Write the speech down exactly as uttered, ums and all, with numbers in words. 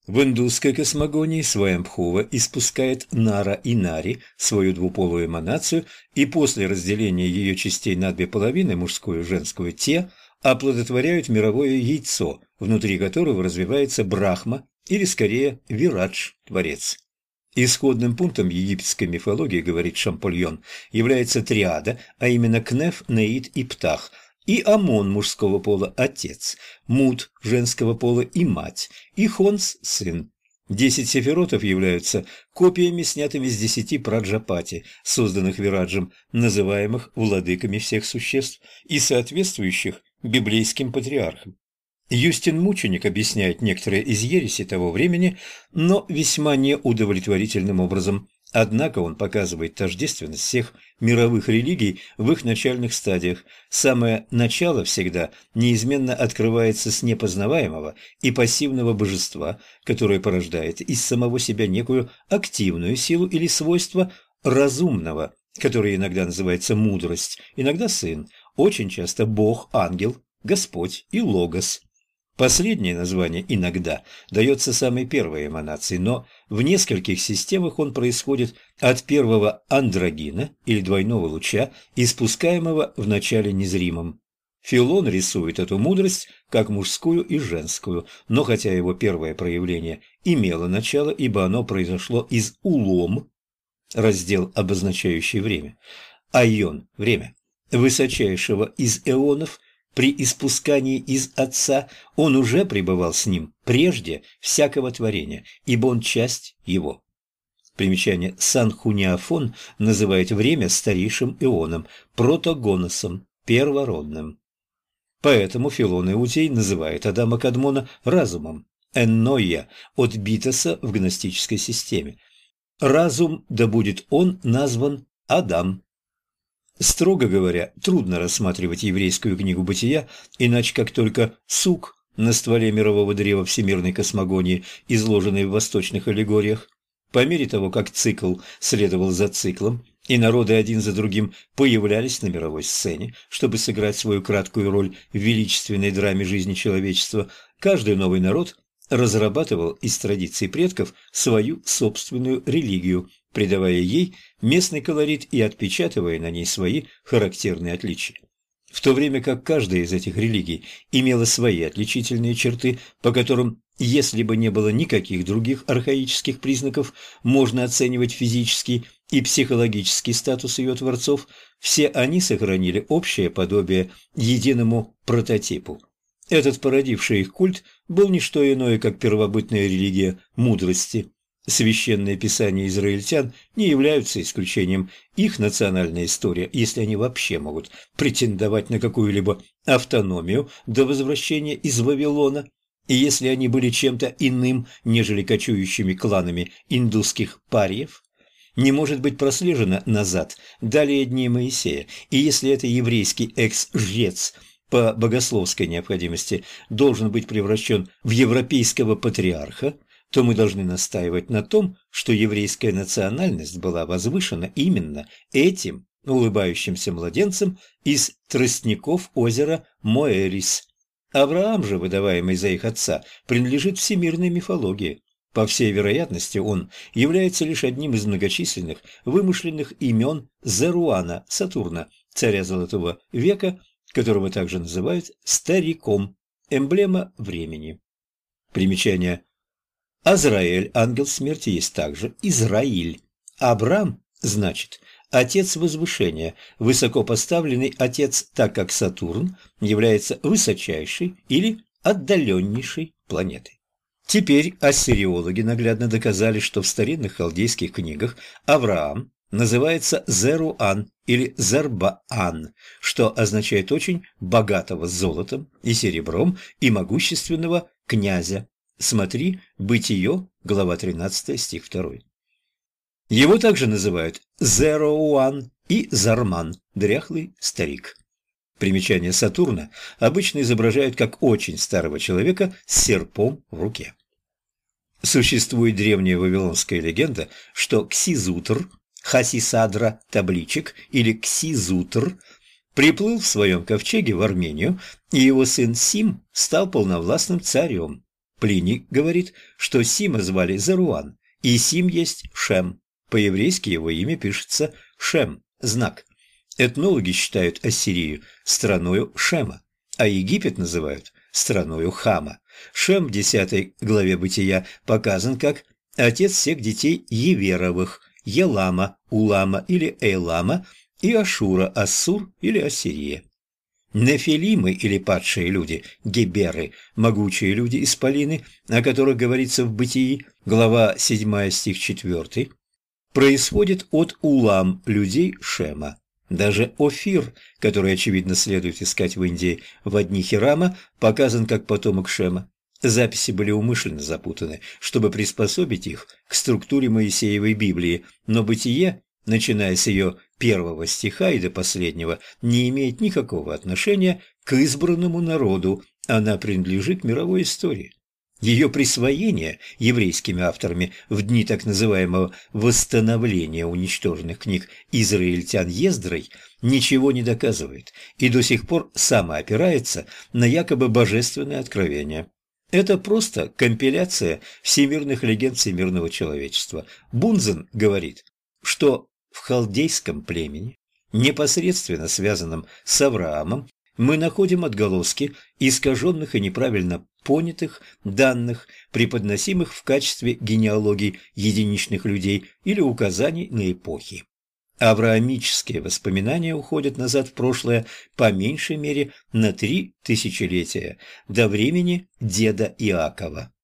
В индусской космогонии Сваямбхува испускает Нара и Нари, свою двуполую эманацию, и после разделения ее частей на две половины, мужскую и женскую, те оплодотворяют мировое яйцо, внутри которого развивается Брахма, или скорее Вирадж, Творец. Исходным пунктом египетской мифологии, говорит Шампольон, является триада, а именно Кнеф, Неит и Птах, и Амон мужского пола – отец, Мут женского пола и мать, и Хонс – сын. Десять сефиротов являются копиями, снятыми с десяти праджапати, созданных Вираджем, называемых владыками всех существ и соответствующих библейским патриархам. Юстин Мученик объясняет некоторые из ереси того времени, но весьма неудовлетворительным образом. Однако он показывает тождественность всех мировых религий в их начальных стадиях. Самое начало всегда неизменно открывается с непознаваемого и пассивного божества, которое порождает из самого себя некую активную силу или свойство разумного, которое иногда называется мудрость, иногда сын, очень часто Бог, ангел, Господь и Логос. Последнее название иногда дается самой первой эманации, но в нескольких системах он происходит от первого андрогина или двойного луча, испускаемого в начале незримом. Филон рисует эту мудрость как мужскую и женскую, но хотя его первое проявление имело начало, ибо оно произошло из улом, раздел, обозначающий время, айон – время, высочайшего из эонов. При испускании из Отца он уже пребывал с ним прежде всякого творения, ибо он часть его. Примечание: Санхуниафон называет время старейшим эоном, протогоносом, первородным. Поэтому Филон Иудей называет Адама Кадмона разумом, энноия, от битоса в гностической системе. Разум, да будет он назван Адам. Строго говоря, трудно рассматривать еврейскую книгу «Бытия», иначе как только сук на стволе мирового древа всемирной космогонии, изложенный в восточных аллегориях. По мере того, как цикл следовал за циклом, и народы один за другим появлялись на мировой сцене, чтобы сыграть свою краткую роль в величественной драме жизни человечества, каждый новый народ разрабатывал из традиций предков свою собственную религию, придавая ей местный колорит и отпечатывая на ней свои характерные отличия. В то время как каждая из этих религий имела свои отличительные черты, по которым, если бы не было никаких других архаических признаков, можно оценивать физический и психологический статус ее творцов, все они сохранили общее подобие единому прототипу. Этот породивший их культ был не что иное, как первобытная религия мудрости. Священные писания израильтян не являются исключением. Их национальная история, если они вообще могут претендовать на какую-либо автономию до возвращения из Вавилона, и если они были чем-то иным, нежели кочующими кланами индусских парьев, не может быть прослежена назад, далее дни Моисея, и если это еврейский экс-жрец по богословской необходимости должен быть превращен в европейского патриарха, то мы должны настаивать на том, что еврейская национальность была возвышена именно этим улыбающимся младенцем из тростников озера Моэрис. Авраам же, выдаваемый за их отца, принадлежит всемирной мифологии. По всей вероятности, он является лишь одним из многочисленных вымышленных имен Зеруана, Сатурна, царя Золотого века, которого также называют стариком, эмблема времени. Примечание: Азраэль, ангел смерти, есть также Израиль. Абрам значит отец возвышения, высокопоставленный отец, так как Сатурн является высочайшей или отдаленнейшей планетой. Теперь ассириологи наглядно доказали, что в старинных халдейских книгах Авраам называется Зеруан или Зарбаан, что означает очень богатого золотом и серебром и могущественного князя. Смотри «Бытие», глава тринадцатая, стих второй. Его также называют Зероуан и Зарман, дряхлый старик. Примечание: Сатурна обычно изображают как очень старого человека с серпом в руке. Существует древняя вавилонская легенда, что Ксизутр, Хасисадра табличек или Ксизутр, приплыл в своем ковчеге в Армению, и его сын Сим стал полновластным царем. Плиний говорит, что Сима звали Заруан, и Сим есть Шем. По-еврейски его имя пишется Шем, знак. Этнологи считают Ассирию страною Шема, а Египет называют страною Хама. Шем в десятой главе Бытия показан как отец всех детей Еверовых, Елама, Улама или Эйлама, и Ашура, Ассур или Ассирия. Нефилимы или падшие люди, геберы, могучие люди исполины, о которых говорится в Бытии, глава седьмая, стих четвёртый, происходит от Улам, людей Шема. Даже Офир, который, очевидно, следует искать в Индии в одни Хирама, показан как потомок Шема. Записи были умышленно запутаны, чтобы приспособить их к структуре Моисеевой Библии, но Бытие, начиная с ее первого стиха и до последнего, не имеет никакого отношения к избранному народу, она принадлежит мировой истории. Ее присвоение еврейскими авторами в дни так называемого «восстановления» уничтоженных книг израильтян Ездрой ничего не доказывает и до сих пор самоопирается на якобы божественное откровение. Это просто компиляция всемирных легенд всемирного человечества. Бунзен говорит, что в халдейском племени, непосредственно связанном с Авраамом, мы находим отголоски искаженных и неправильно понятых данных, преподносимых в качестве генеалогий единичных людей или указаний на эпохи. Авраамические воспоминания уходят назад в прошлое по меньшей мере на три тысячелетия, до времени деда Иакова.